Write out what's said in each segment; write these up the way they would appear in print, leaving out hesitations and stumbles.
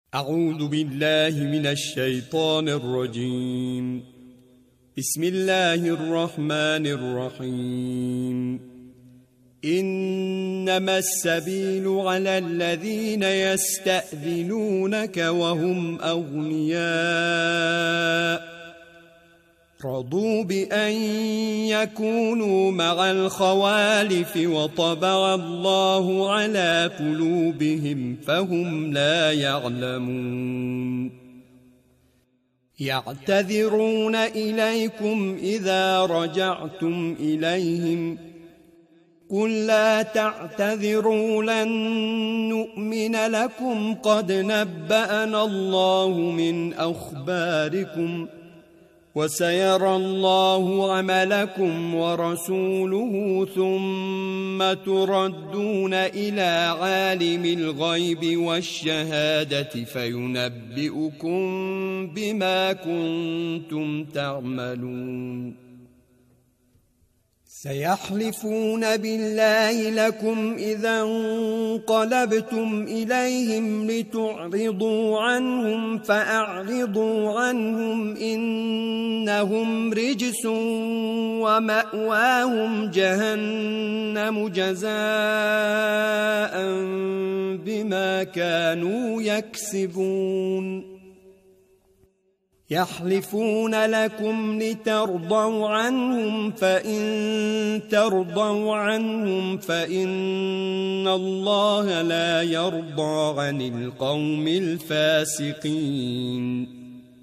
أعوذ بالله من الشيطان الرجيم. بسم الله الرحمن الرحيم. إنما السبيل على الذين يستأذنونك وهم أغنياء رضوا بأن يكونوا مع الخوالف وطبع الله على قلوبهم فهم لا يعلمون. يعتذرون إليكم إذا رجعتم إليهم قل لا تعتذروا لن نؤمن لكم قد نبأنا الله من أخباركم وسيرى الله عملكم ورسوله ثم تردون إلى عالم الغيب والشهادة فينبئكم بما كنتم تعملون. سيحلفون بالله لكم إذا انقلبتم إليهم لتعرضوا عنهم فأعرضوا عنهم إنهم رجس ومأواهم جهنم جزاء بما كانوا يكسبون. يحلفون لكم لترضوا عنهم فإن ترضوا عنهم فإن الله لا يرضى عن القوم الفاسقين.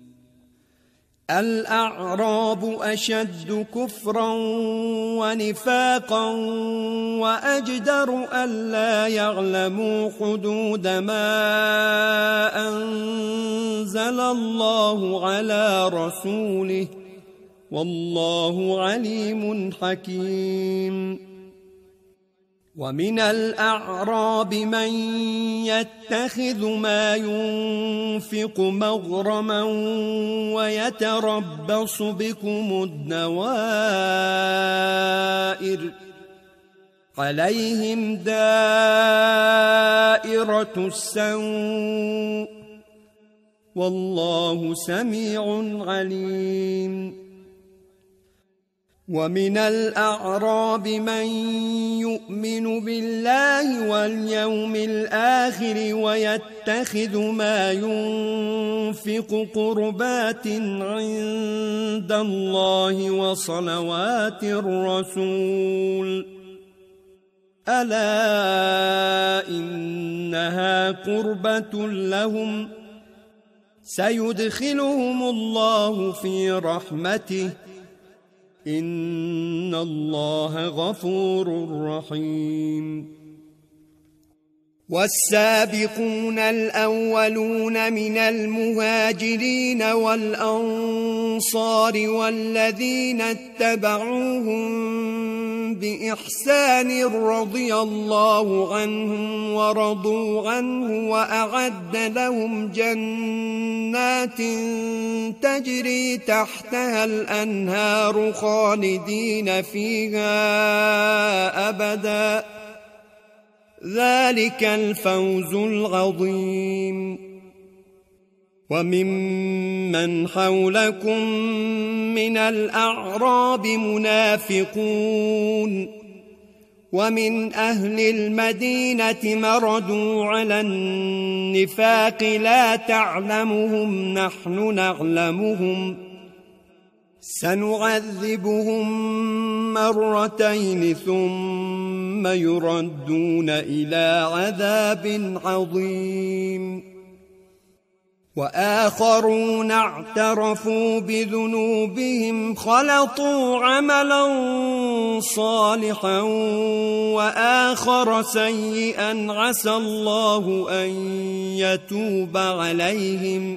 الأعراب أشد كفرا ونفاقا وأجدر ألا يعلموا حدود ما أنزل الله على رسوله والله عليم حكيم. ومن الأعراب من يتخذ ما ينفق مغرما ويتربص بكم الدوائر عليهم دائرة السوء والله سميع عليم. ومن الأعراب من يؤمن بالله واليوم الآخر ويتخذ ما ينفق قربات عند الله وصلوات الرسول ألا إنها قربة لهم سيدخلهم الله في رحمته إن الله غفور رحيم. والسابقون الأولون من المهاجرين والأنصار والذين اتبعوهم بإحسان رضي الله عنهم ورضوا عنه وأعد لهم جنات تجري تحتها الأنهار خالدين فيها أبدا ذلك الفوز العظيم. وممن حولكم من الأعراب منافقون ومن أهل المدينة مردوا على النفاق لا تعلمهم نحن نعلمهم سنعذبهم مرتين ثم يردون إلى عذاب عظيم. وآخرون اعترفوا بذنوبهم خلطوا عملا صالحا وآخر سيئا عسى الله أن يتوب عليهم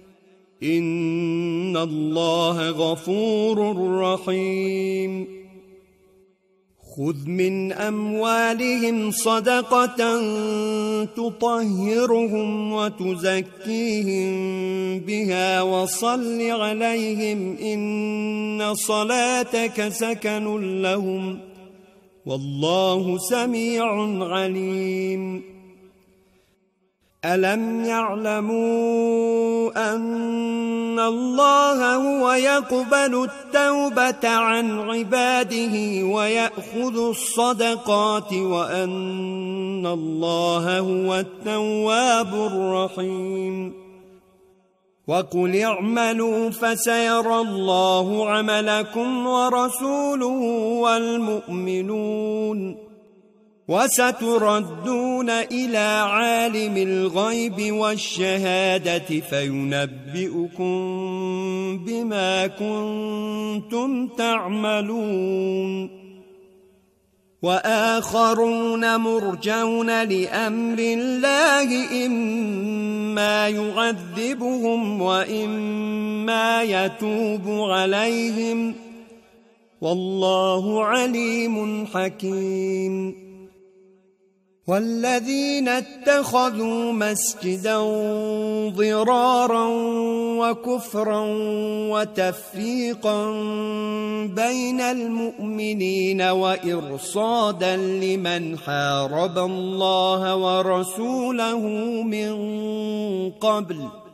إن الله غفور رحيم. خذ من أموالهم صدقة تطهرهم وتزكيهم بها وصل عليهم إن صلاتك سكن لهم والله سميع عليم. ألم يعلموا أن الله هو يقبل التوبة عن عباده ويأخذ الصدقات وأن الله هو التواب الرحيم وقل اعملوا فسيرى الله عملكم ورسوله والمؤمنون وستردون إلى عالم الغيب والشهادة فينبئكم بما كنتم تعملون وآخرون مرجون لأمر الله إما يعذبهم وإما يتوب عليهم والله عليم حكيم والذين اتخذوا مسجدا ضرارا وكفرا وتفريقا بين المؤمنين وإرصادا لمن حارب الله ورسوله من قبل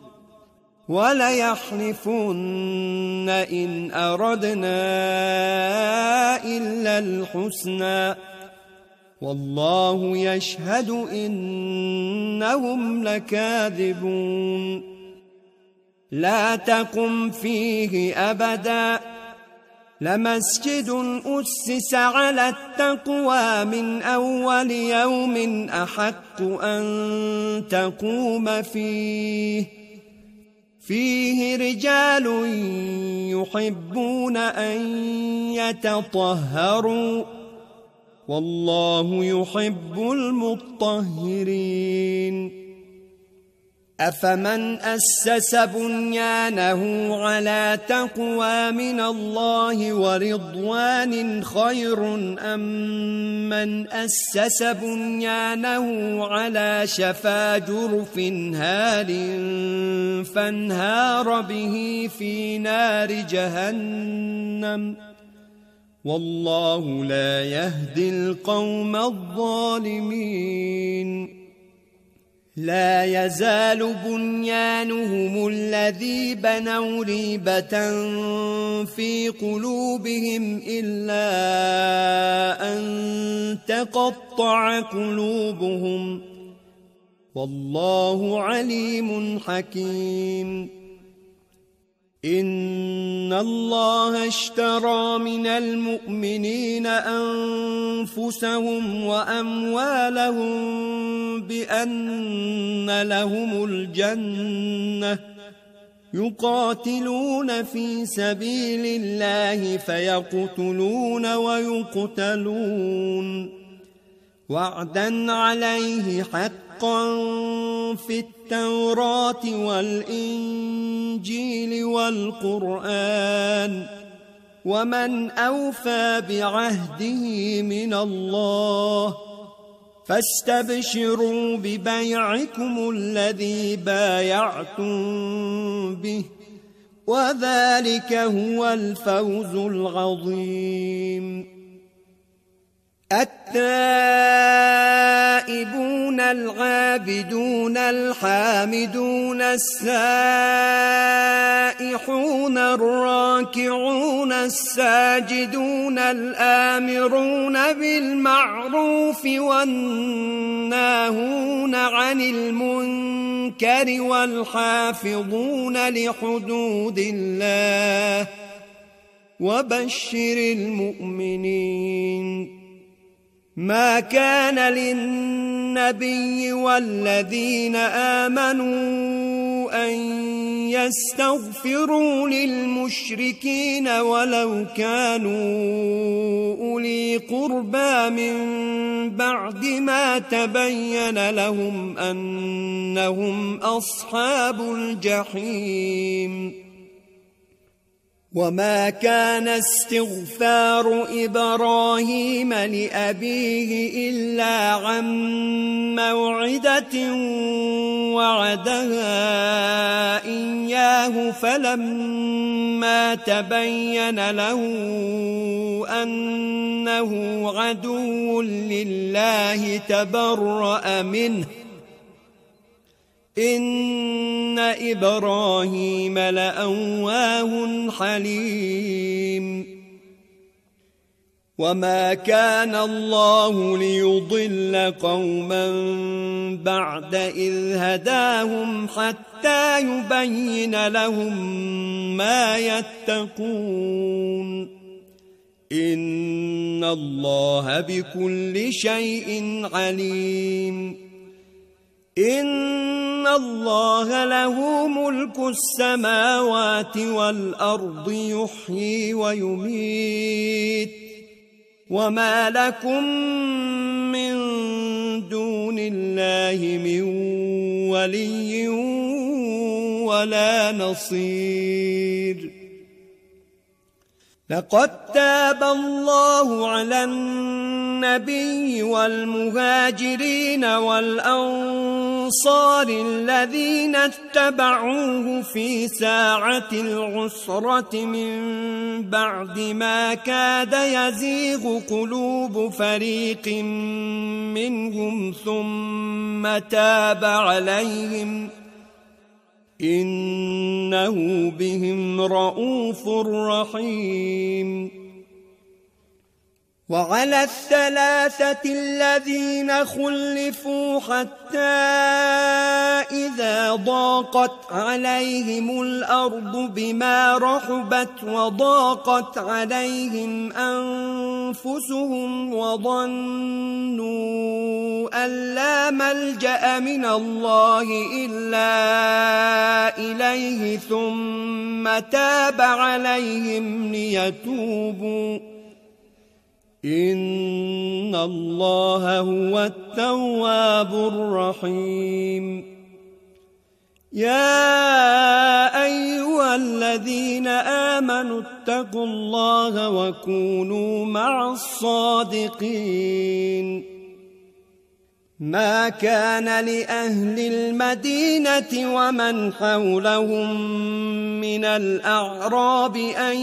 وليحلفن إن أردنا إلا الحسنى والله يشهد إنهم لكاذبون لا تقم فيه أبدا لمسجد أسس على التقوى من أول يوم أحق أن تقوم فيه رجال يحبون أن يتطهروا والله يحب المطهرين أفمن أسس بنيانه على تقوى من الله ورضوان خير أم من أسس بنيانه على شفا جرف هار فانهار به في نار جهنم والله لا يهدي القوم الظالمين لا يزال بنيانهم الذي بنوا ريبة في قلوبهم إلا أن تقطع قلوبهم والله عليم حكيم إن الله اشترى من المؤمنين أنفسهم وأموالهم بأن لهم الجنة يقاتلون في سبيل الله فيقتلون ويقتلون وعدا عليه حقا في التوراة والإنجيل والقرآن ومن أوفى بعهده من الله فاستبشروا ببيعكم الذي بايعتم به وذلك هو الفوز العظيم التائبون العابدون الحامدون السائحون الراكعون الساجدون الآمرون بالمعروف والناهون عن المنكر والحافظون لحدود الله وبشر المؤمنين ما كان للنبي والذين آمنوا أن يستغفروا للمشركين ولو كانوا أولي قربى من بعد ما تبين لهم أنهم أصحاب الجحيم وما كان استغفار إبراهيم لأبيه إلا عن موعدة وعدها إياه فلما تبين له أنه عدو لله تبرأ منه إن إبراهيم لأواه حليم وما كان الله ليضل قوما بعد إذ هداهم حتى يبين لهم ما يتقون إن الله بكل شيء عليم إن الله له ملك السماوات والأرض يحيي ويميت وما لكم من دون الله من ولي ولا نصير لقد تاب الله على النبي والمهاجرين والأنصار الذين اتبعوه في ساعة العسرة من بعد ما كاد يزيغ قلوب فريق منهم ثم تاب عليهم إنه بهم رءوف رحيم وعلى الثلاثة الذين خلفوا حتى إذا ضاقت عليهم الأرض بما رحبت وضاقت عليهم أنفسهم وظنوا أن لا ملجأ من الله إلا إليه ثم تاب عليهم ليتوبوا إن الله هو التواب الرحيم يا أيها الذين آمنوا اتقوا الله وكونوا مع الصادقين ما كان لأهل المدينة ومن حولهم من الأعراب أن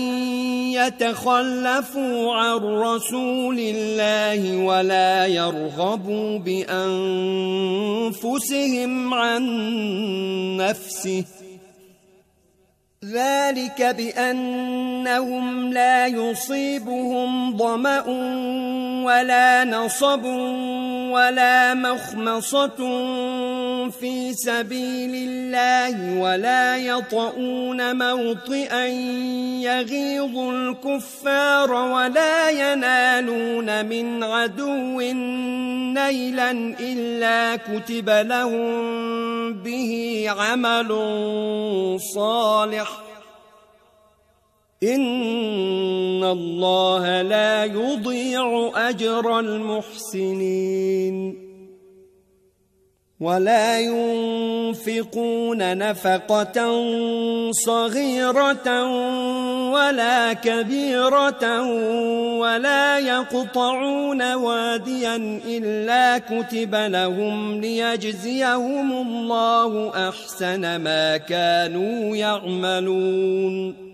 يتخلفوا عن رسول الله ولا يرغبوا بأنفسهم عن نفسه ذلك بأنهم لا يصيبهم ظمأ ولا نصب ولا مخمصة في سبيل الله ولا يطؤون موطئا يغيظ الكفار ولا ينالون من عدو نيلا إلا كتب لهم به عمل صالح إن الله لا يضيع أجر المحسنين ولا ينفقون نفقة صغيرة ولا كبيرة ولا يقطعون واديا إلا كتب لهم ليجزيهم الله أحسن ما كانوا يعملون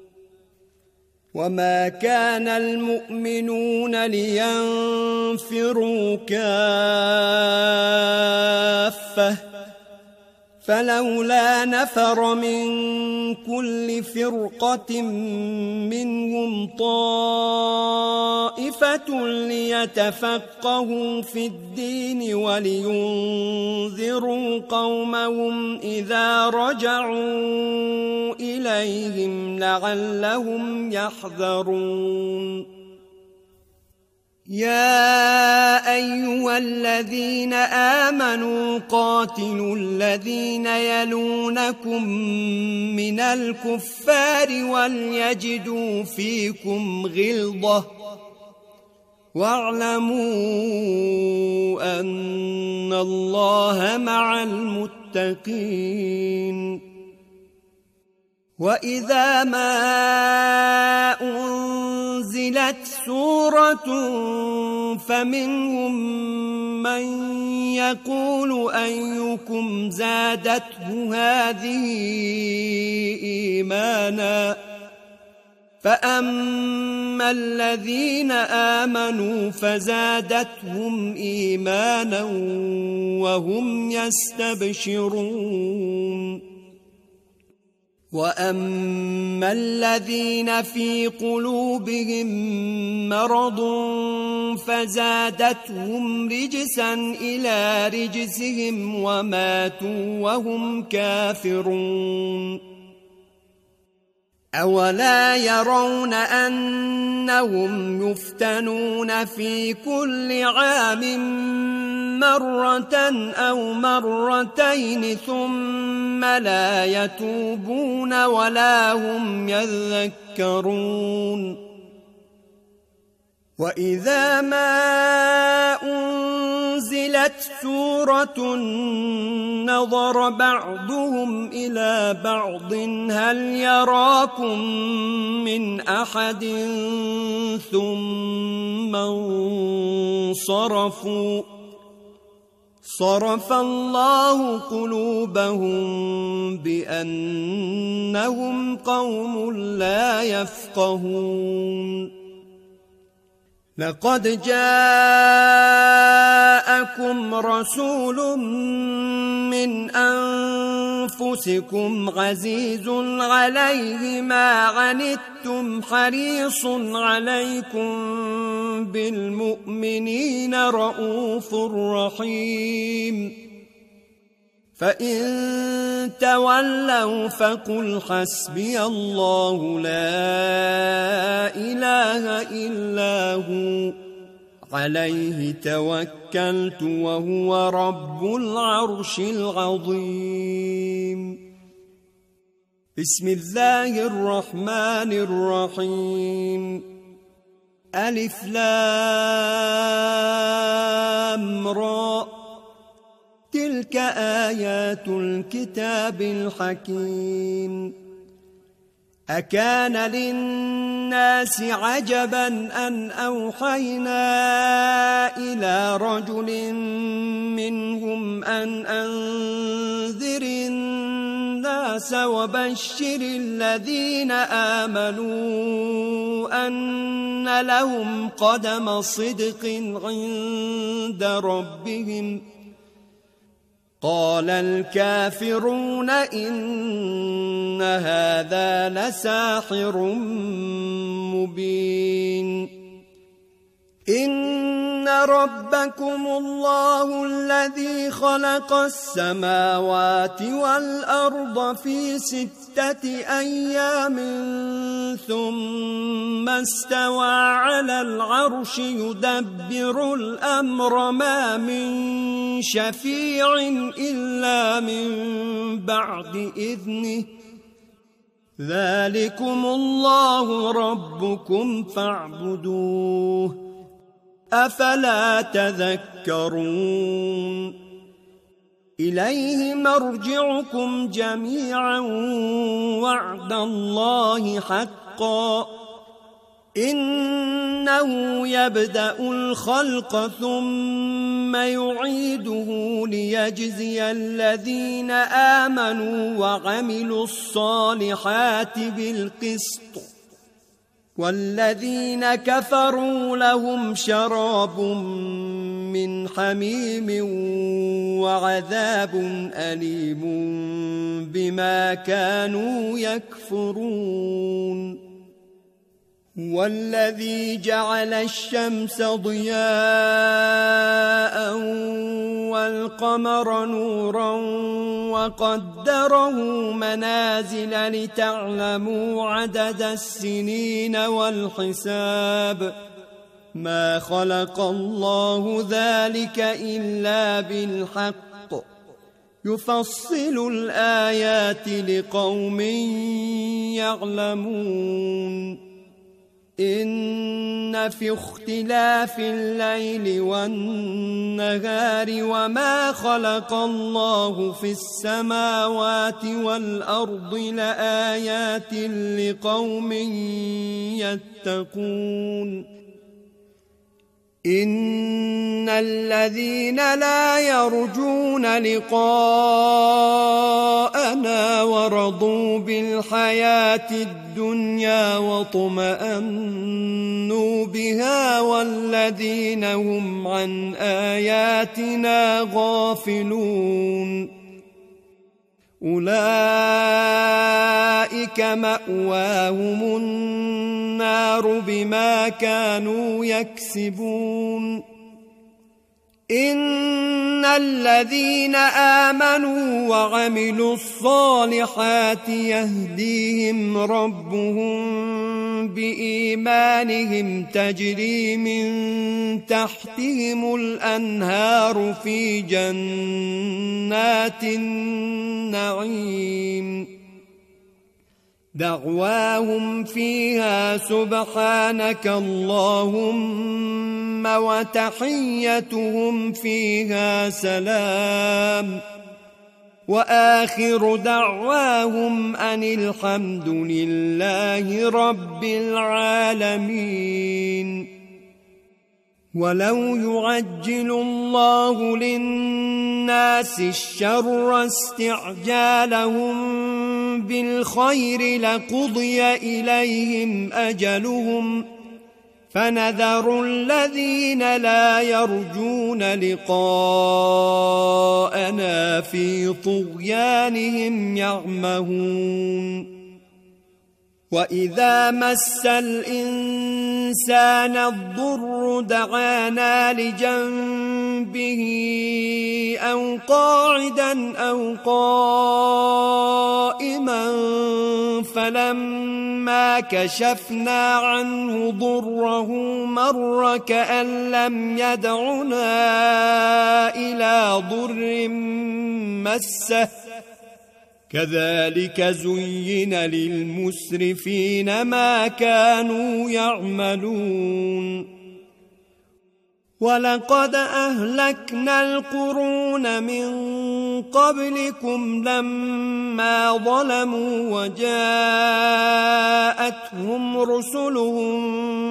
وما كان المؤمنون لينفروا كافة فلولا نفر من كل فرقة منهم طائفة ليتفقهوا في الدين ولينذروا قومهم إذا رجعوا إليهم لعلهم يحذرون يا أيها الذين آمنوا قاتلوا الذين يلونكم من الكفار وليجدوا فيكم غلظة واعلموا أن الله مع المتقين وإذا ما أنزلت سورة فمنهم من يقول أيكم زادته هذه إيمانا فأما الذين آمنوا فزادتهم إيمانا وهم يستبشرون وأما الذين في قلوبهم مرض فزادتهم رجسا إلى رجسهم وماتوا وهم كافرون أولا يرون أنهم يفتنون في كل عام مرة أو مرتين ثم لا يتوبون ولا هم يذكرون وإذا ما أنزلت سورة نظر بعضهم إلى بعض هل يراكم من أحد ثم انصرفوا صرف الله قلوبهم بأنهم قوم لا يفقهون لقد جاءكم رسول من أنفسكم عزيز عليه ما عنتم حريص عليكم بالمؤمنين رؤوف رحيم فإن تولوا فقل حسبي الله لا إله إلا هو عليه توكلت وهو رب العرش العظيم بسم الله الرحمن الرحيم ألف لام را تلك آيات الكتاب الحكيم أكان للناس عجبا أن أوحينا إلى رجل منهم أن أنذر الناس وبشر الذين آمنوا أن لهم قدم صدق عند ربهم قال الكافرون إن هذا لساحر مبين إن ربكم الله الذي خلق السماوات والأرض في 6 أيام ثم استوى على العرش يدبر الأمر ما من شفيع إلا من بعد إذنه ذلكم الله ربكم فاعبدوه أفلا تذكرون إليه مرجعكم جميعا وعد الله حقا إنه يبدأ الخلق ثم يعيده ليجزي الذين آمنوا وعملوا الصالحات بالقسط والذين كفروا لهم شراب من حميم وعذاب أليم بما كانوا يكفرون والذي جعل الشمس ضياء والقمر نورا وقدره منازل لتعلموا عدد السنين والحساب ما خلق الله ذلك إلا بالحق يفصل الآيات لقوم يعلمون إن في اختلاف الليل والنهار وما خلق الله في السماوات والأرض لآيات لقوم يتقون إن الذين لا يرجون لقاءنا لقاءنا ورضوا بالحياة الدنيا واطمأنوا بها والذين هم عن آياتنا غافلون أولئك مأواهم النار بما كانوا يكسبون إن الذين آمنوا وعملوا الصالحات يهديهم ربهم بإيمانهم تجري من تحتهم الأنهار في جنات النعيم دعواهم فيها سبحانك اللهم وتحيتهم فيها سلام وآخر دعواهم أن الحمد لله رب العالمين ولو يعجل الله للناس الشر استعجالهم بالخير لقضي إليهم أجلهم فنذر الذين لا يرجون لقاءنا في طغيانهم يعمهون وإذا مس الإنسان الضر دعانا لجنبه أو قاعدا أو قائما فلما كشفنا عنه ضره مر كأن لم يدعنا إلى ضر مسه كذلك زين للمسرفين ما كانوا يعملون ولقد أهلكنا القرون من قبلكم لما ظلموا وجاءتهم رسلهم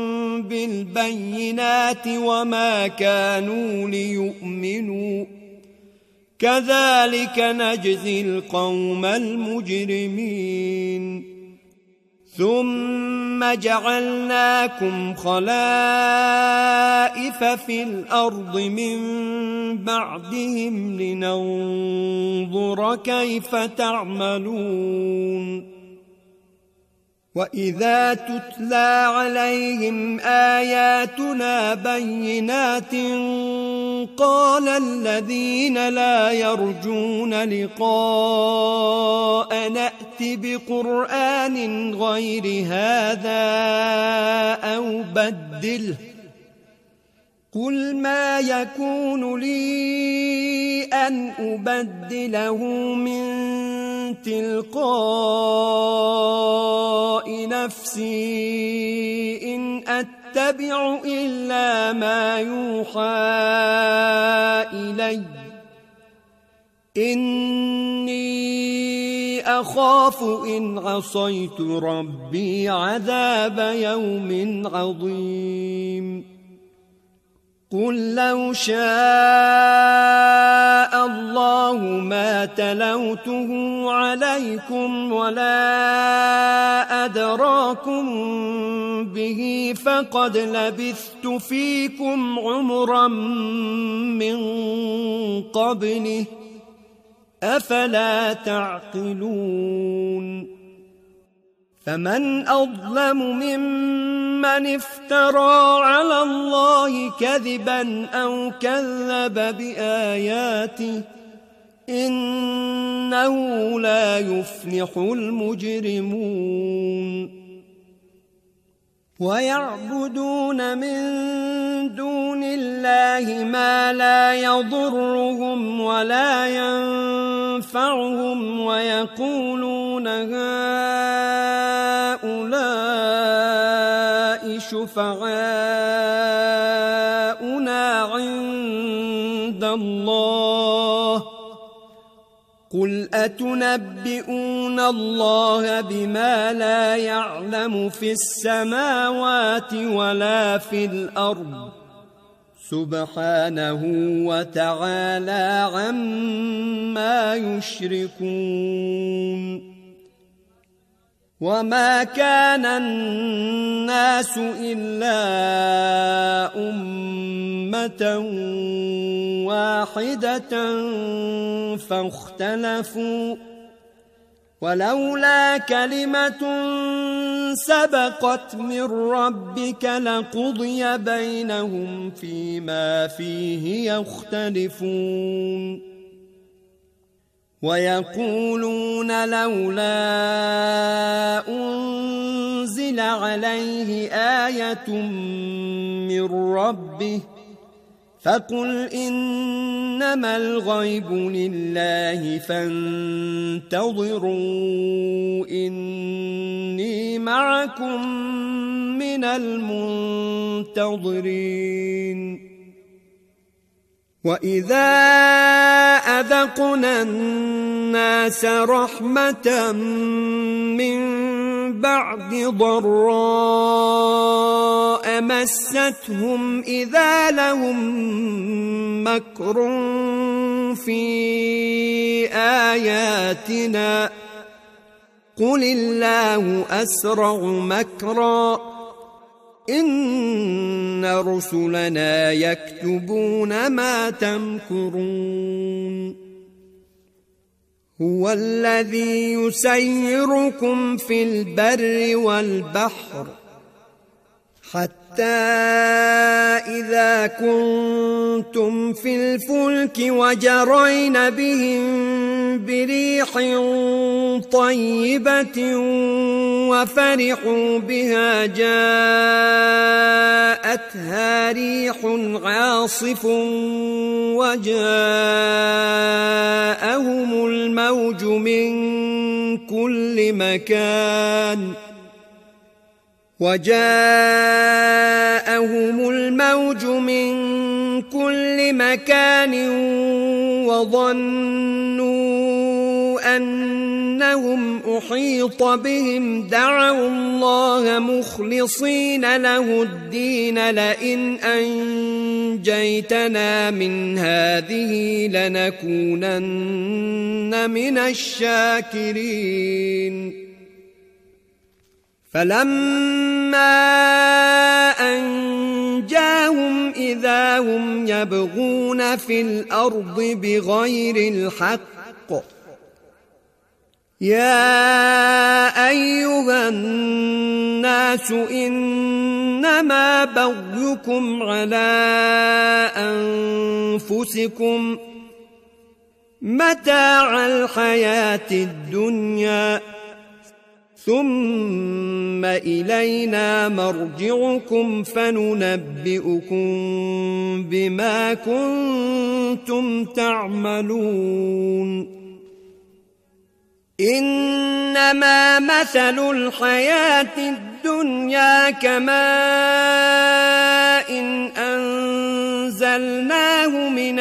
بالبينات وما كانوا ليؤمنوا كذلك نجزي القوم المجرمين ثم جعلناكم خلائف في الأرض من بعدهم لننظر كيف تعملون وإذا تتلى عليهم آياتنا بينات قال الذين لا يرجون لقاء نأت بقرآن غير هذا أو بدله قل ما يكون لي أن أبدله من تلقاء نفسي إن أتبع إلا ما يوحى إلي إني أخاف إن عصيت ربي عذاب يوم عظيم قل لو شاء الله ما تلوته عليكم ولا أدراكم به فقد لبثت فيكم عمرا من قبله أفلا تعقلون فمن أظلم ممن افترى على الله كذبا أو كذب بآياته إنه لا يفلح المجرمون ويعبدون من دون الله ما لا يضرهم ولا ينفعهم ويقولون هؤلاء شفعاؤنا عند الله قل أتنبئون الله بما لا يعلم في السماوات ولا في الأرض سبحانه وتعالى عما يشركون وما كان الناس إلا أمة واحدة فاختلفوا ولولا كلمة سبقت من ربك لقضي بينهم فيما فيه يختلفون ويقولون لولا أنزل عليه آية من ربه فقل إنما الغيب لله فانتظروا إني معكم من المنتظرين وإذا أذقنا الناس رحمة من بعد ضراء مستهم إذا لهم مكر في آياتنا قل الله أسرع مكرا إن رسلنا يكتبون ما تمكرون هو الذي يسيركم في البر والبحر حتى إذا كنتم في الفلك وجرين بهم بريح طيبة وفرحوا بها جاءتها ريح عاصف وجاءهم الموج من كل مكان وظنوا أنهم أحيط بهم دعوا الله مخلصين له الدين لئن أنجيتنا من هذه لنكونن من الشاكرين فلما أنجاهم إذا هم يبغون في الأرض بغير الحق يا أيها الناس إنما بغيكم على أنفسكم متاع الحياة الدنيا ثم إلينا مرجعكم فننبئكم بما كنتم تعملون إنما مثل الحياة الدنيا كماء أنزلناه من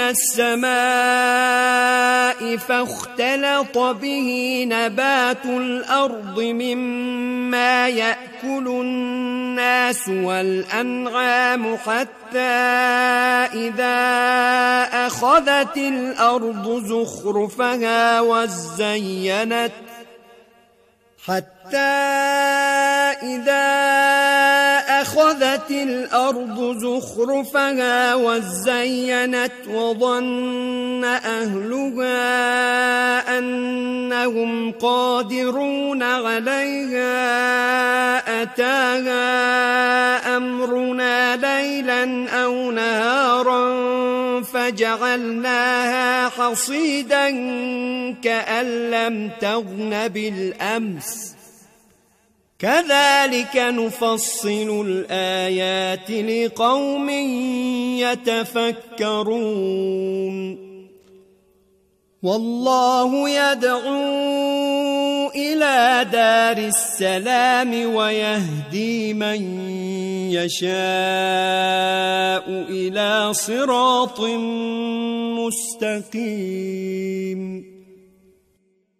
السماء فاختلط به نبات الأرض مما يأكل الناس والأنعام حتى إذا أخذت الأرض زخرفها وزينت وظن أهلها أنهم قادرون عليها أتاها أمرنا ليلا أو نهارا فجعلناها حصيدا كأن لم تغن بالأمس كذلك نفصل الآيات لقوم يتفكرون والله يدعو إلى دار السلام ويهدي من يشاء إلى صراط مستقيم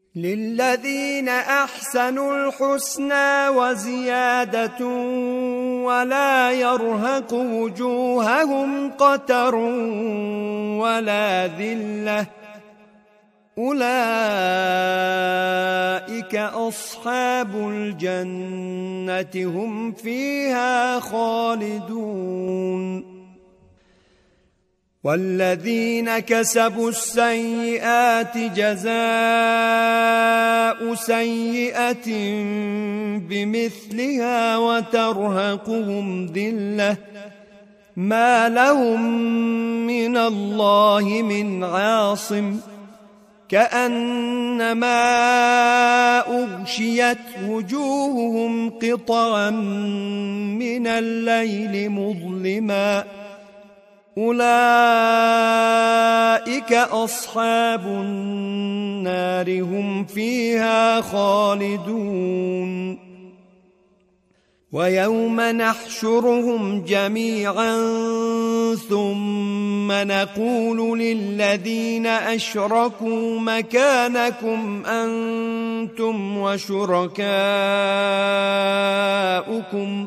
للذين أحسنوا الحسنى وزيادة ولا يرهق وجوههم قتر ولا ذلة أولئك أصحاب الجنة هم فيها خالدون والذين كسبوا السيئات جزاء سيئة بمثلها وترهقهم ذلة ما لهم من الله من عاصم كأنما أغشيت وجوههم قطعا من الليل مظلما أولئك أصحاب النار هم فيها خالدون ويوم نحشرهم جميعا ثم نقول للذين أشركوا مكانكم أنتم وشركاؤكم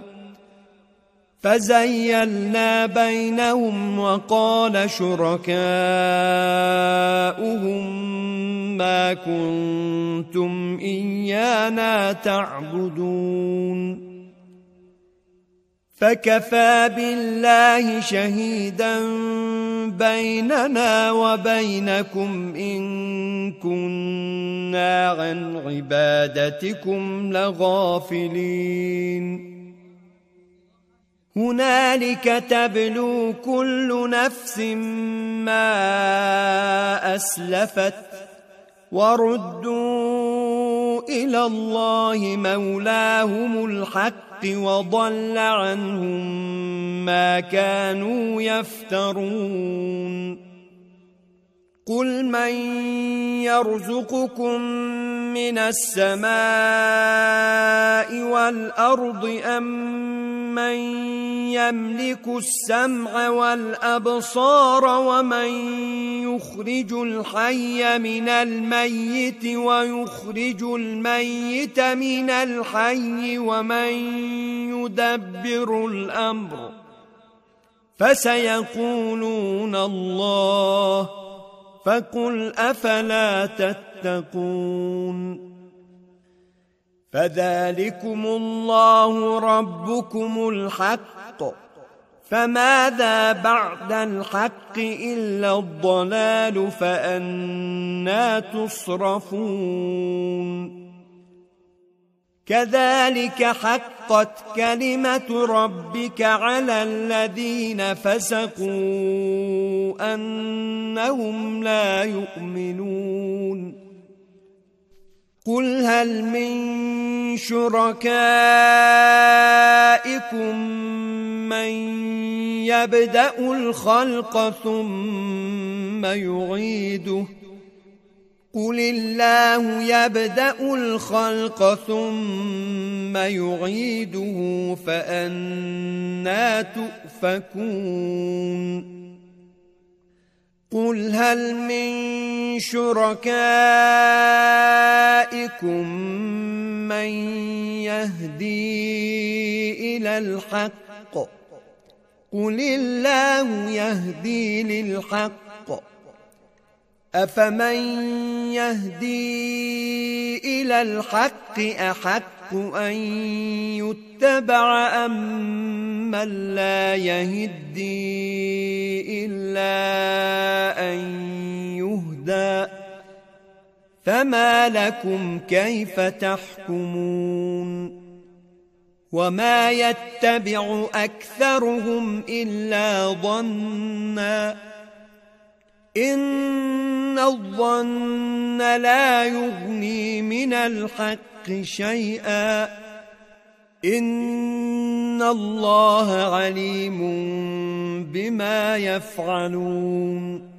فزيلنا بينهم وقال شركاؤهم ما كنتم إيانا تعبدون فكفى بالله شهيدا بيننا وبينكم إن كنا عن عبادتكم لغافلين هنالك تبلو كل نفس ما أسلفت وردوا إلى الله مولاهم الحق وضل عنهم ما كانوا يفترون قل من يرزقكم من السماء والأرض من يملك السمع والأبصار ومن يخرج الحي من الميت ويخرج الميت من الحي ومن يدبر الأمر فسيقولون الله فقل أفلا تتقون فذلكم الله ربكم الحق فماذا بعد الحق إلا الضلال فأنى تصرفون كذلك حقت كلمة ربك على الذين فسقوا أنهم لا يؤمنون قل هل من شركائكم من يبدأ الخلق ثم يعيده قل الله يبدأ الخلق ثم يعيده فأنى تؤفكون قل هل من شركائكم من يهدي إلى الحق قل الله يهدي للحق أفمن يهدي إلى الحق أحق أن يتبع أم من لا يهدي إلا أن يهدى فما لكم كيف تحكمون وما يتبع أكثرهم إلا ظنا إن الظن لا يغني من الحق شيئا إن الله عليم بما يفعلون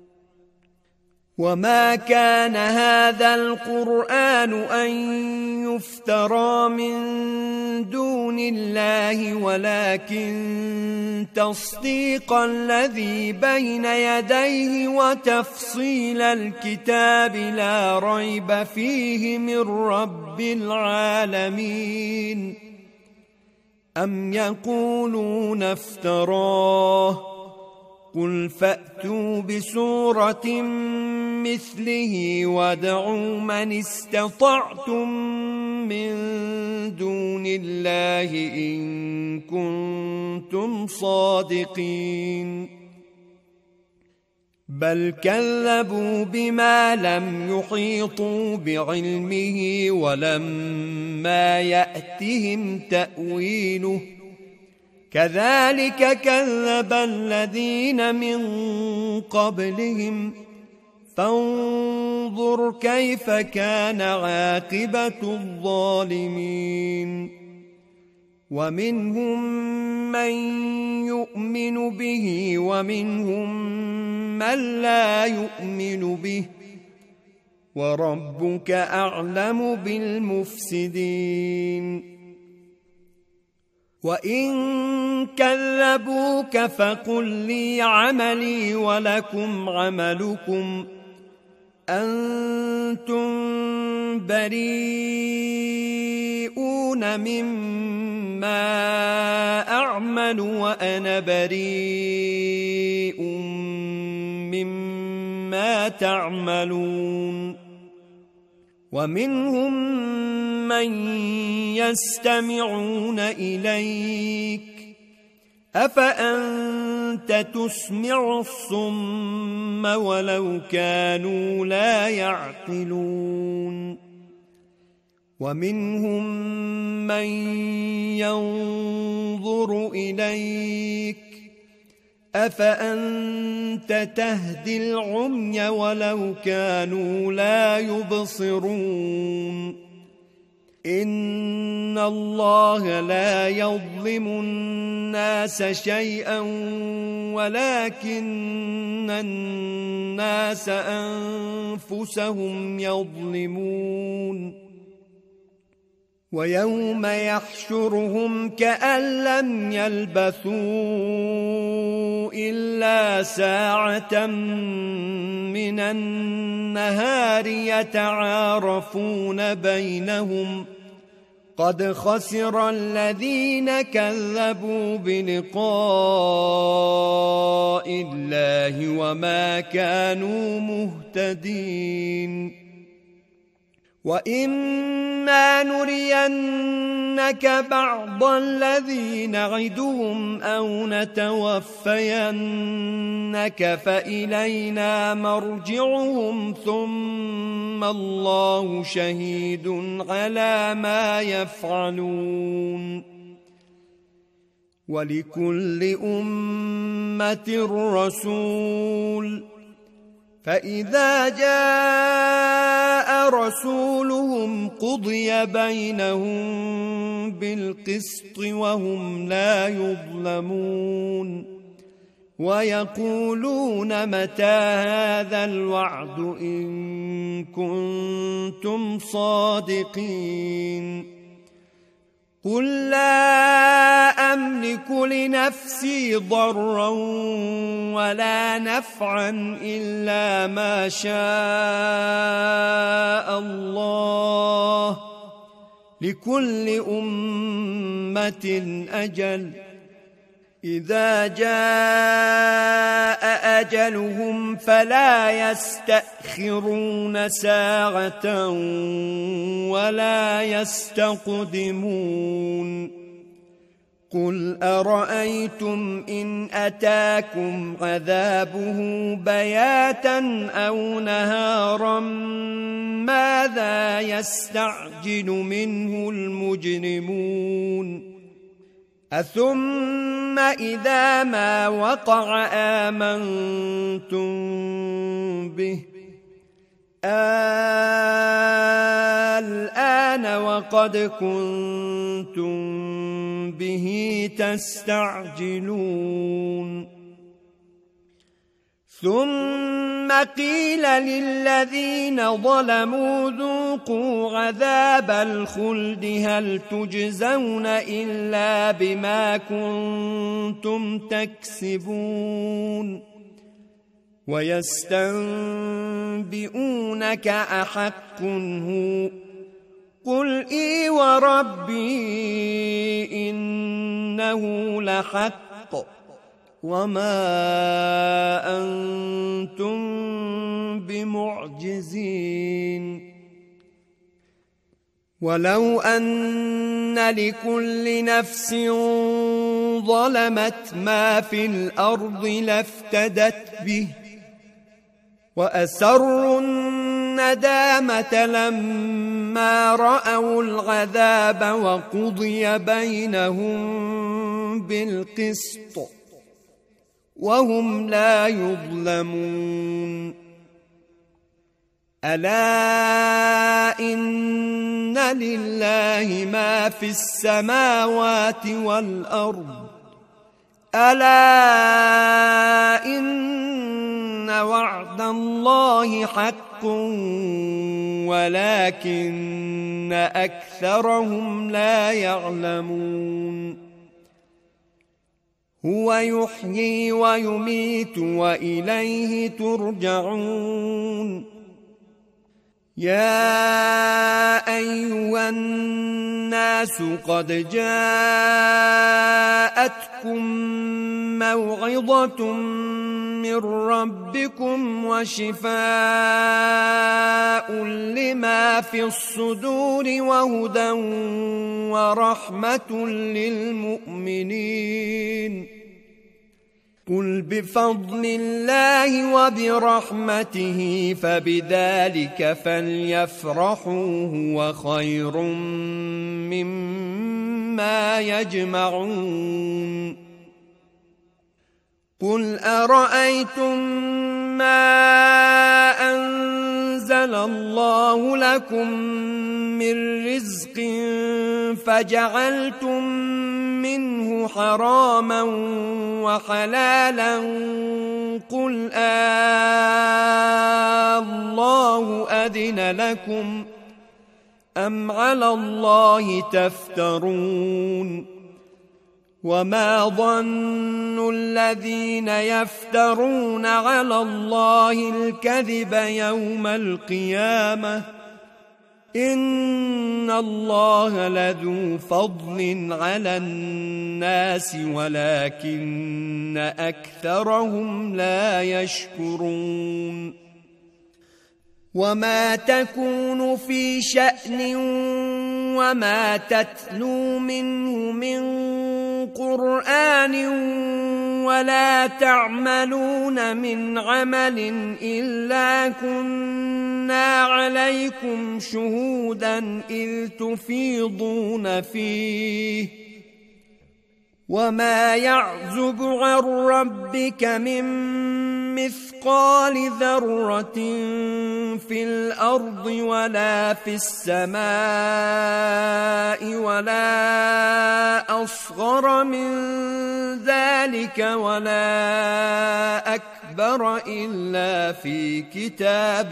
وما كان هذا القرآن أن يفترى من دون الله ولكن تصديق الذي بين يديه وتفصيل الكتاب لا ريب فيه من رب العالمين أم يقولون افتراه قل فأتوا بسورة مثله وادعوا من استطعتم من دون الله إن كنتم صادقين بل كذبوا بما لم يحيطوا بعلمه ولما يأتهم تأويله كذلك كذب الذين من قبلهم فانظر كيف كان عاقبة الظالمين ومنهم من يؤمن به ومنهم من لا يؤمن به وربك أعلم بالمفسدين وإن كذبوك فقل لي عملي ولكم عملكم أنتم بريئون مما أعمل وأنا بريء مما تعملون ومنهم من يستمعون إليك أفأنت تسمع الصم ولو كانوا لا يعقلون ومنهم من ينظر إليك أفأنت تهدي العمي ولو كانوا لا يبصرون إن الله لا يظلم الناس شيئا ولكن الناس أنفسهم يظلمون ويوم يحشرهم كأن لم يلبثوا إلا ساعة من النهار يتعارفون بينهم قد خسر الذين كذبوا بلقاء الله وما كانوا مهتدين وإما نرينك بعض الذي نعدهم أو نتوفينك فإلينا مرجعهم ثم الله شهيد على ما يفعلون ولكل أمة رسول فإذا جاء رسولهم قضي بينهم بالقسط وهم لا يظلمون ويقولون متى هذا الوعد إن كنتم صادقين قل لا أملك لنفسي ضرا ولا نفعا إلا ما شاء الله لكل أمة أجل إذا جاء أجلهم فلا يستأخرون ساعة ولا يستقدمون قل أرأيتم إن أتاكم عذابه بياتا أو نهارا ماذا يستعجل منه المجرمون أثم إذا ما وقع آمنتم به الآن وقد كنتم به تستعجلون ثم قيل للذين ظلموا ذوقوا عذاب الخلد هل تجزون إلا بما كنتم تكسبون ويستنبئونك أحق هو قل إي وربي إن إنه لحق وما أنتم بمعجزين ولو أن لكل نفس ظلمت ما في الأرض لافتدت به وأسروا الندامة لما رأوا العذاب وقضي بينهم بالقسط وهم لا يظلمون ألا إن لله ما في السماوات والأرض ألا إن وعد الله حق ولكن أكثرهم لا يعلمون هو يحيي ويميت وإليه ترجعون يا أيها الناس قد جاءتكم موعظة من ربكم وشفاء لما في الصدور وهدى ورحمة للمؤمنين قل بفضل الله وبرحمته فبذلك فليفرحوا هو خير مما يجمعون قل أرأيتم ما أنزل الله لكم من رزق فجعلتم منه حراما وحلالا قل الله أذن لكم أم على الله تفترون وما ظن الذين يفترون على الله الكذب يوم القيامة إن الله لذو فضل على الناس ولكن أكثرهم لا يشكرون وما تكون في شأن وما تتلو منه من قرآن ولا تعملون من عمل إلا كنا عليكم شهودا إذ تفيضون فيه وما يعزب عن ربك من مثقال ذرة في الأرض ولا في السماء ولا أصغر من ذلك ولا أكبر إلا في كتاب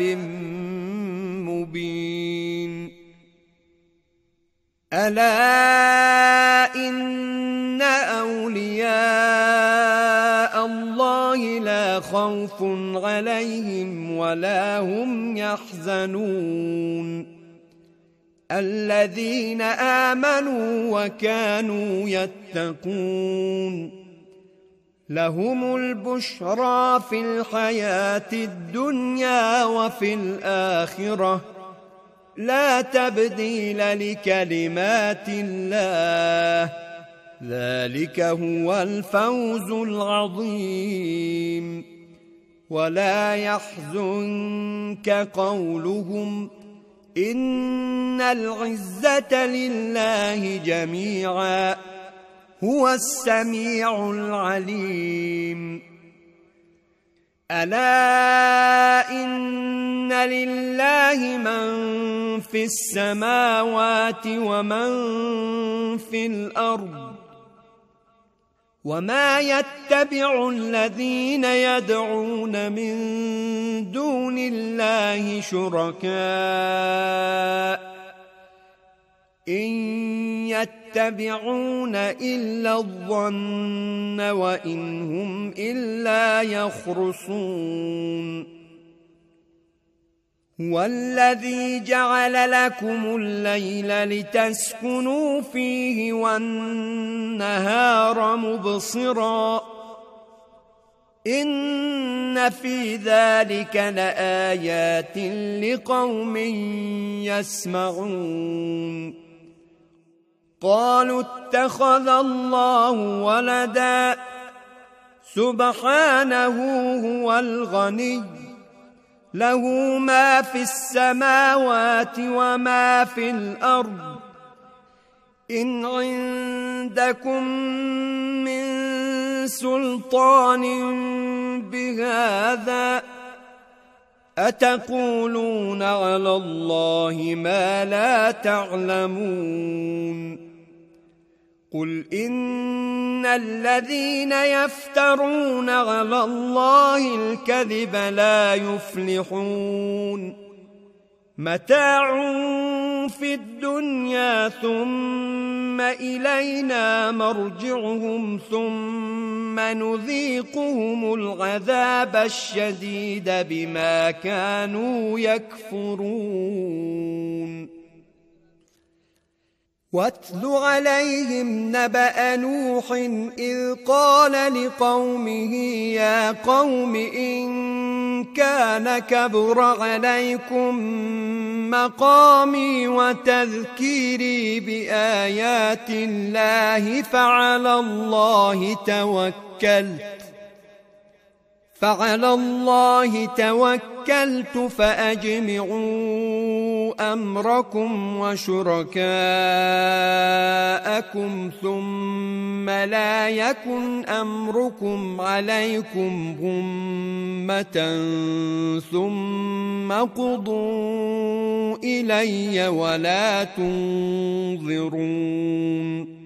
مبين ألا إن أولياء الله لا خوف عليهم ولا هم يحزنون الذين آمنوا وكانوا يتقون لهم البشرى في الحياة الدنيا وفي الآخرة لا تبديل لكلمات الله ذلك هو الفوز العظيم ولا يحزنك قولهم إن العزة لله جميعا هو السميع العليم ألا إن لله من في السماوات ومن في الأرض وما يتبع الذين يدعون من دون الله شركاء إن يتبعون إلا الظن وإن هم إلا يخرصون هو الذي جعل لكم الليل لتسكنوا فيه والنهار مبصرا إن في ذلك لآيات لقوم يسمعون قالوا اتخذ الله ولدا سبحانه هو الغني له ما في السماوات وما في الأرض إن عندكم من سلطان بهذا أتقولون على الله ما لا تعلمون قل إن الذين يفترون على الله الكذب لا يفلحون متاع في الدنيا ثم إلينا مرجعهم ثم نذيقهم العذاب الشديد بما كانوا يكفرون واتل عليهم نبأ نوح إذ قال لقومه يا قوم إن كان كبر عليكم مقامي وتذكيري بآيات الله فعلى الله توكلت فأجمعوا أمركم وشركاءكم ثم لا يكن أمركم عليكم غمة ثم قضوا إلي ولا تنظرون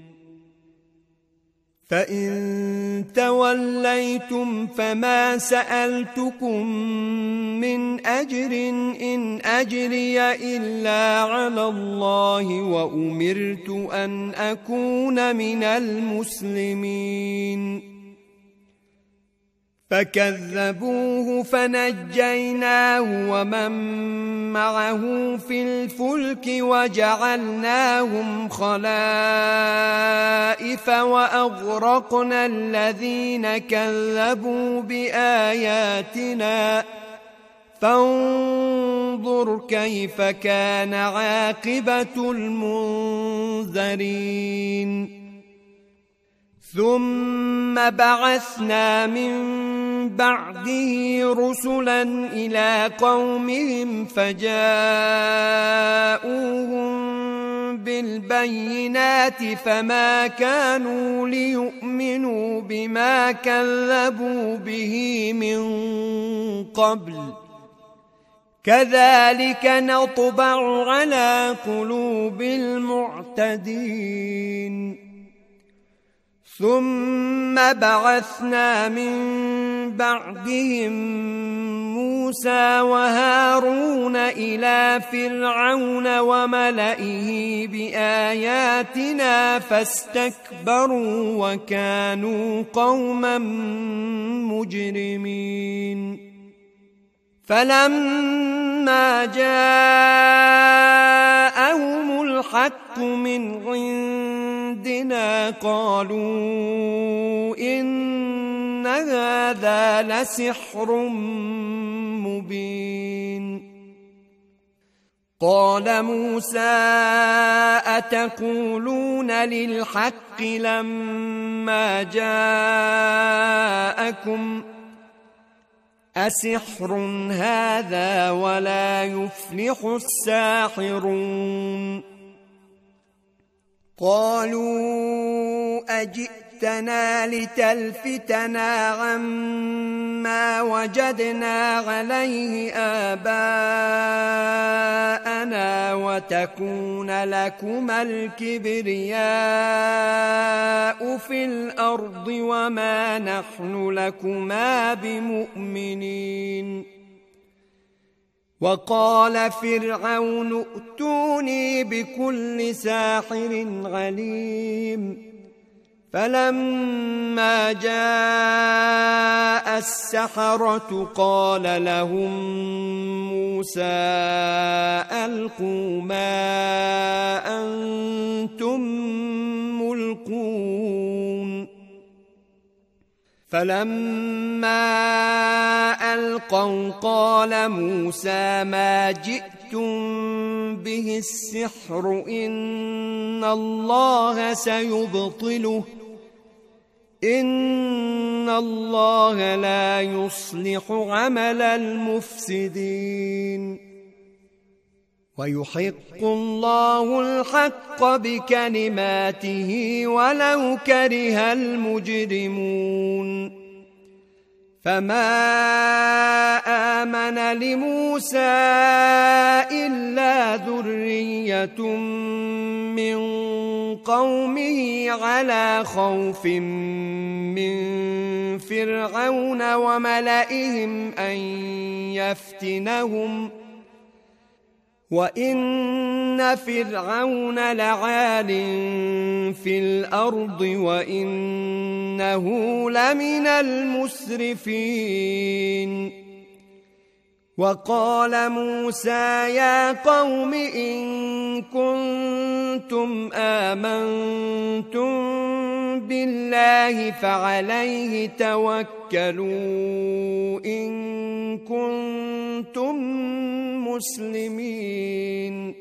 فإن توليتم فما سألتكم من أجر إن أجري إلا على الله وأمرت أن أكون من المسلمين فكذبوه فنجيناه ومن معه في الفلك وجعلناهم خلائف وأغرقنا الذين كذبوا بآياتنا فانظر كيف كان عاقبة المنذرين ثم بعثنا من بعده رسلا إلى قومهم فجاءوهم بالبينات فما كانوا ليؤمنوا بما كذبوا به من قبل كذلك نطبع على قلوب المعتدين ثم بعثنا من بعدهم موسى وهارون إلى فرعون وملئه بآياتنا فاستكبروا وكانوا قوما مجرمين فلما جاءهم الحق من عندنا قالوا إن هذا لسحر مبين قال موسى أتقولون للحق لما جاءكم أسحر هذا ولا يفلح الساحرون قالوا أجئتنا لتلفتنا عما وجدنا عليه آباءنا وتكون لكما الكبرياء في الأرض وما نحن لكما بمؤمنين وقال فرعون ائتوني بكل ساحر عليم فلما جاء السحرة قال لهم موسى ألقوا ما أنتم ملقون فلما ألقوا قال موسى ما جئتم به السحر إن الله سيبطله إن الله لا يصلح عمل المفسدين ويحق الله الحق بكلماته ولو كره المجرمون فما آمن لموسى إلا ذرية من قومه على خوف من فرعون وملئهم أن يفتنهم وإن فرعون لعال في الأرض وإنه لمن المسرفين وقال موسى يا قوم إن كنتم آمنتم بالله فعليه توكلوا إن كنتم مسلمين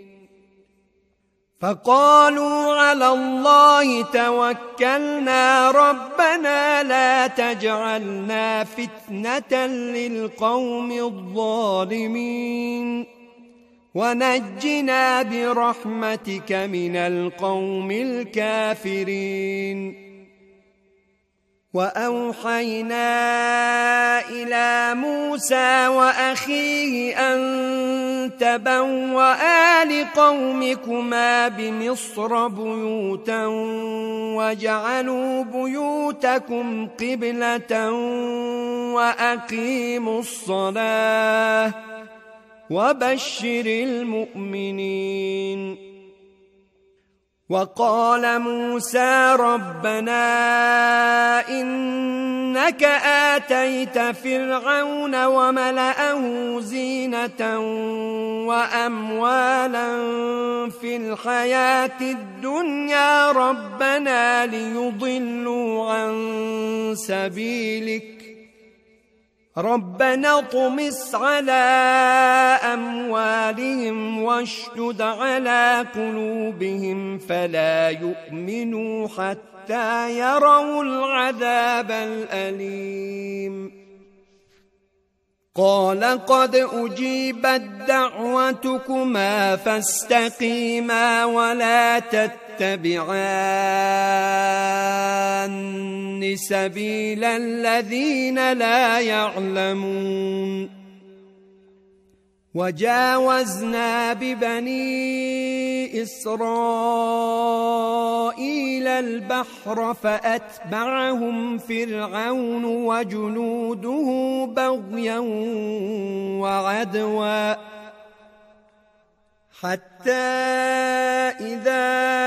فقالوا على الله توكلنا ربنا لا تجعلنا فتنة للقوم الظالمين ونجنا برحمتك من القوم الكافرين وأوحينا إلى موسى وأخيه أن تبوأ لقومكما بمصر بيوتا وجعلوا بيوتكم قبلة وأقيموا الصلاة وبشر المؤمنين وقال موسى ربنا إنك آتيت فرعون وملأه زينة وأموالا في الحياة الدنيا ربنا ليضلوا عن سبيلك ربنا اطمس على أموالهم واشدد على قلوبهم فلا يؤمنوا حتى يروا العذاب الأليم قال قد أجيبت دعوتكما فاستقيما ولا تتبعان سبيل الذين لا يعلمون وجاوزنا ببني إسرائيل البحر فأتبعهم فرعون وجنوده بغيا وعدوا حتى إذا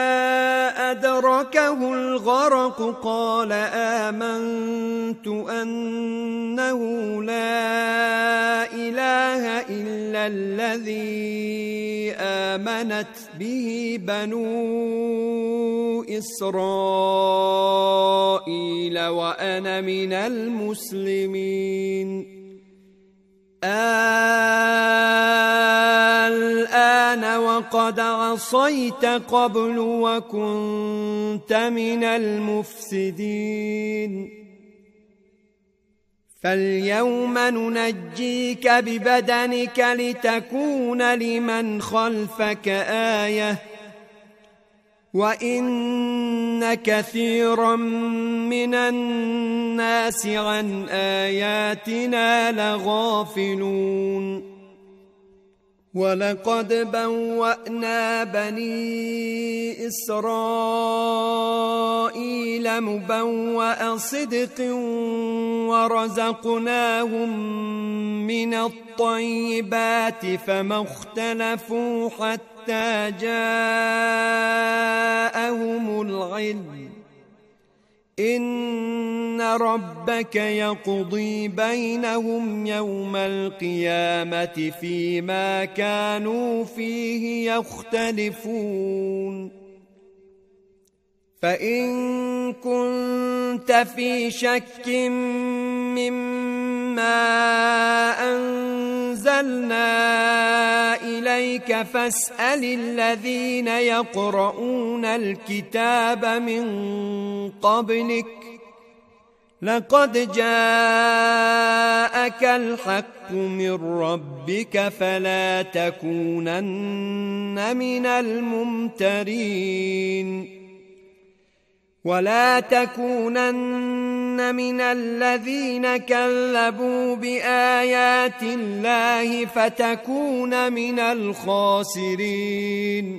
أدركه الغرق قال آمنت أنه لا إله إلا الذي آمنت به بنو إسرائيل وأنا من المسلمين الآن وقد عصيت قبل وكنت من المفسدين فاليوم ننجيك ببدنك لتكون لمن خلفك آية وإن كثيرا من الناس عن آياتنا لغافلون ولقد بوأنا بني إسرائيل مبوأ صدق ورزقناهم من الطيبات فما اختلفوا حتى جاءهم العلم إن ربك يقضي بينهم يوم القيامة فيما كانوا فيه يختلفون فإن كنت في شك مما أنزلنا إليك فاسأل الذين يقرؤون الكتاب من قبلك لقد جاءك الحق من ربك فلا تكونن من الممترين ولا تكونن من الذين كذبوا بآيات الله فتكون من الخاسرين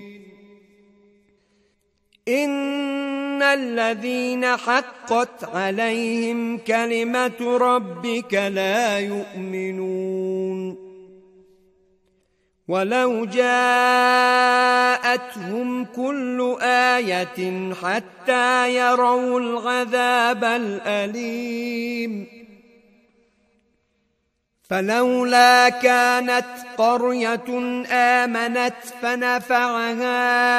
إن الذين حقت عليهم كلمة ربك لا يؤمنون ولو جاءتهم كل آية حتى يروا العذاب الأليم فلولا كانت قرية آمنت فنفعها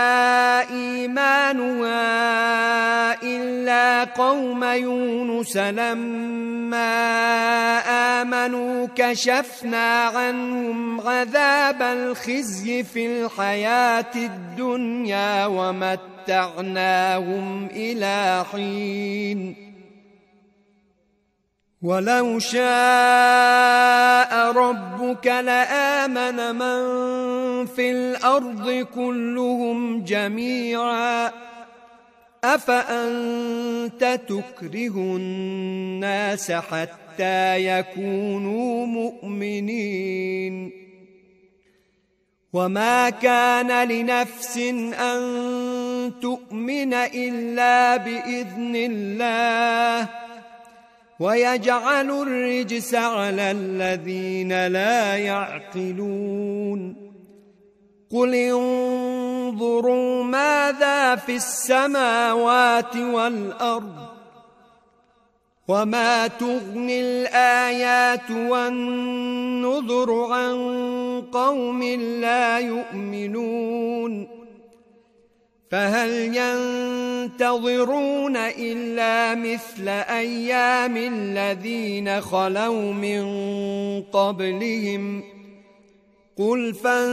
إيمانها إلا قوم يونس لما آمنوا كشفنا عنهم عذاب الخزي في الحياة الدنيا ومتعناهم إلى حين ولو شاء ربك لآمن من في الأرض كلهم جميعا أفأنت تكره الناس حتى يكونوا مؤمنين وما كان لنفس أن تؤمن إلا بإذن الله ويجعل الرجس على الذين لا يعقلون قل انظروا ماذا في السماوات والأرض وما تغني الآيات والنذر عن قوم لا يؤمنون فهل ينتظرون إلا مثل أيام الذين خلوا من قبلهم قل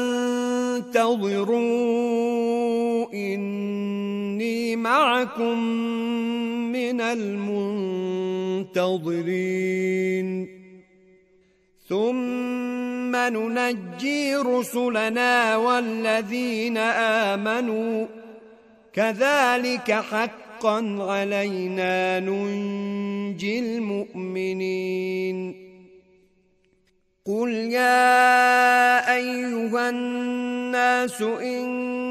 فانتظروا إني معكم من المنتظرين ثم ننجي رسلنا والذين آمنوا كذلك حقا علينا ننجي المؤمنين قل يا أيها الناس إن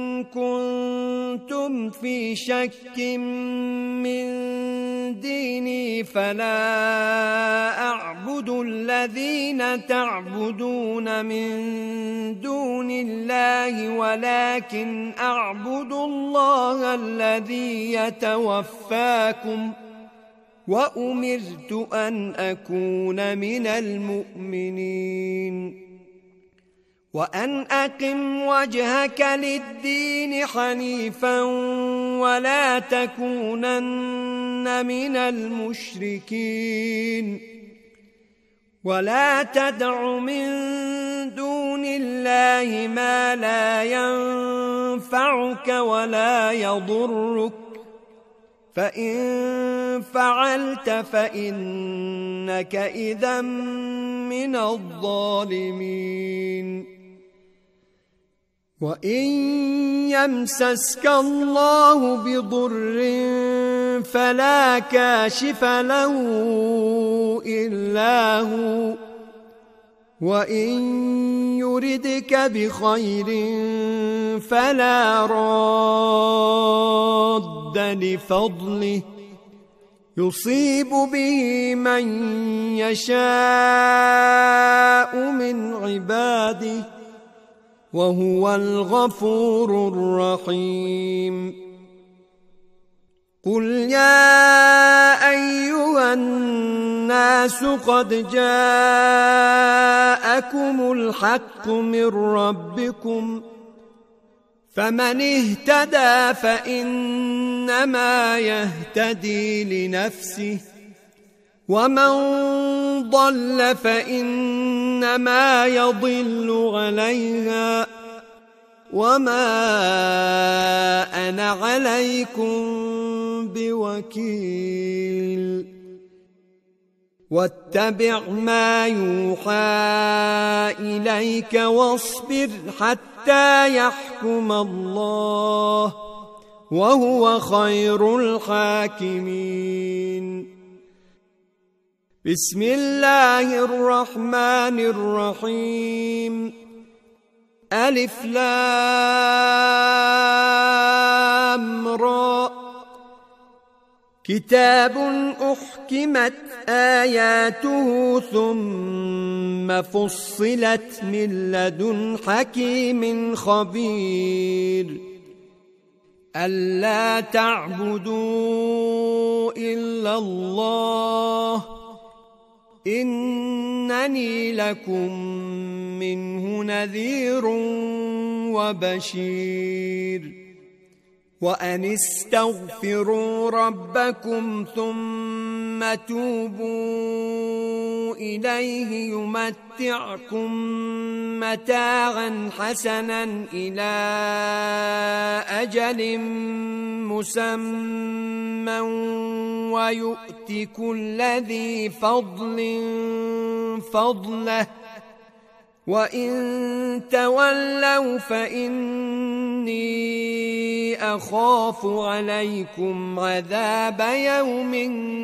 كنتم في شك من ديني فلا أعبد الذين تعبدون من دون الله ولكن أعبد الله الذي يتوفاكم وأمرت أن أكون من المؤمنين وأن أقم وجهك للدين حنيفا ولا تكونن من المشركين ولا تدع من دون الله ما لا ينفعك ولا يضرك فإن فعلت فإنك إذا من الظالمين وإن يمسسك الله بضر فلا كاشف له إلا هو وإن يردك بخير فلا راد لفضله يصيب به من يشاء من عباده وهو الغفور الرحيم قل يا الناس قد جاءكم الحق من ربكم فمن اهتدى فإنما يهتدي لنفسه ومن ضل فإنما يضل عليها وما أنا عليكم بوكيل واتبع ما يوحى إليك واصبر حتى يحكم الله وهو خير الحاكمين. بسم الله الرحمن الرحيم. ألف لام را كتاب أحكمت آياته ثم فصلت من لدن حكيم خبير ألا تعبدوا إلا الله إنني لكم منه نذير وبشير وأن استغفروا ربكم ثم توبوا إليه يمتعكم متاعا حسنا إلى أجل مسمى ويؤت كل ذي فضل فضله وإن تولوا فإني أخاف عليكم عذاب يوم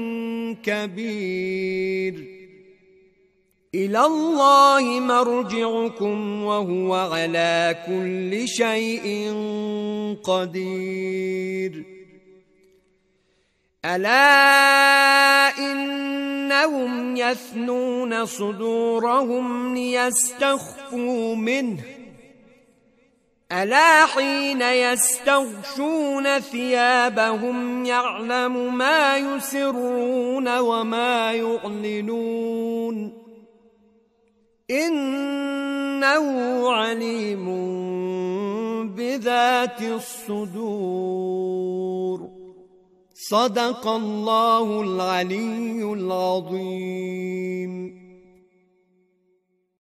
كبير إلى الله مرجعكم وهو على كل شيء قدير ألا إنهم يثنون صدورهم ليستخفوا منه ألا حين يستغشون ثيابهم يعلم ما يسرون وما يعلنون إنه عليم بذات الصدور. صدق الله العلي العظيم.